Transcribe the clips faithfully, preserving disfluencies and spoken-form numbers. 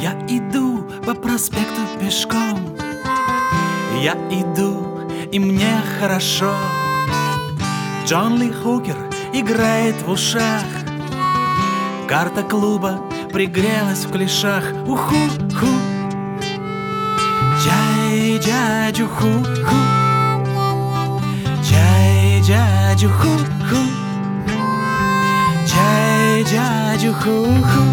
Я иду по проспекту пешком, я иду, и мне хорошо. Джон Ли Хукер играет в ушах, карта клуба пригрелась в клешах. Уху-ху, чай дядю ху-ху, чай дядю ху-ху, чай дядю ху-ху,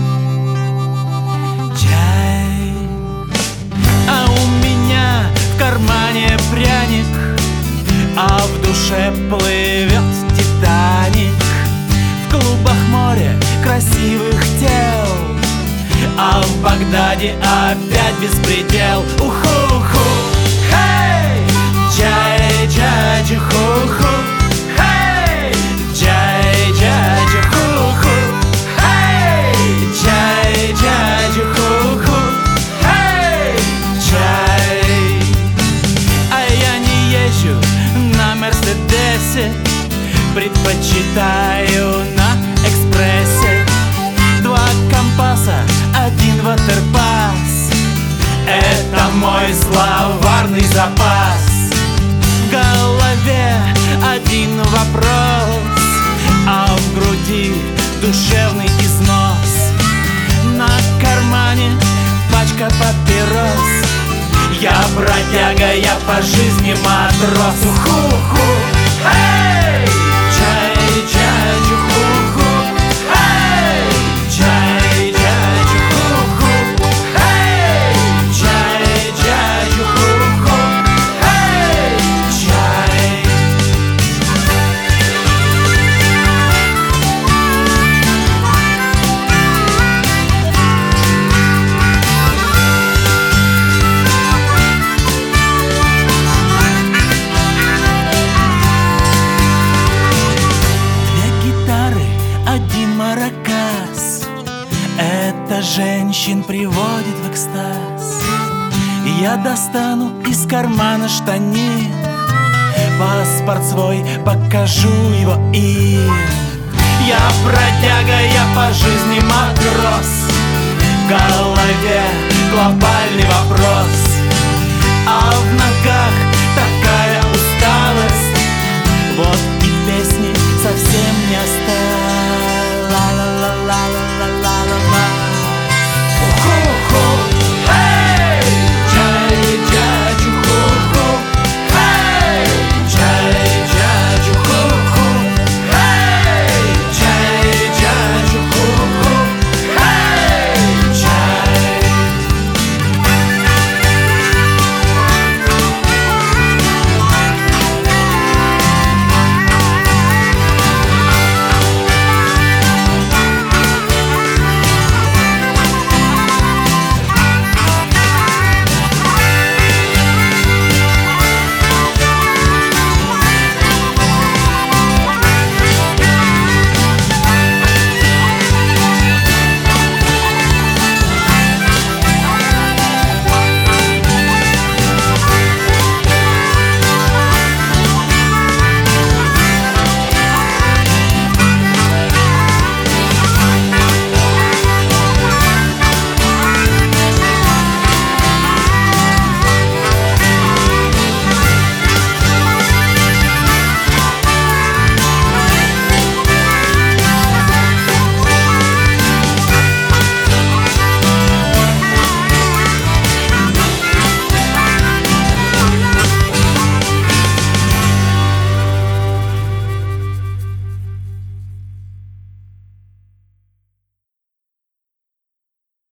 чай. А у меня в кармане пряник, а в душе плывет Титаник. В клубах море красивых тел, а в Багдаде опять беспредел. Уху-ху, хей, чай дядю ху-ху, хей, чай дядю ху-ху, хей, чай дядю ху-ху, хей, чай. А я не езжу на Мерседесе, предпочитаю на экспрессе. Два компаса, один ватерпас, это мой словарный запас. В голове один вопрос, а в груди душевный износ. На кармане пачка папирос, я бродяга, я по жизни матрос. Уху-ху, эй, чай дядю ху-ху, эй, чай дядю ху-ху, эй, чай дядю ху-ху, эй, чай. Один маракас, это женщин приводит в экстаз. Я достану из кармана штанин паспорт свой, покажу его им. Я бродяга, я по жизни матрос, в голове глобальный вопрос.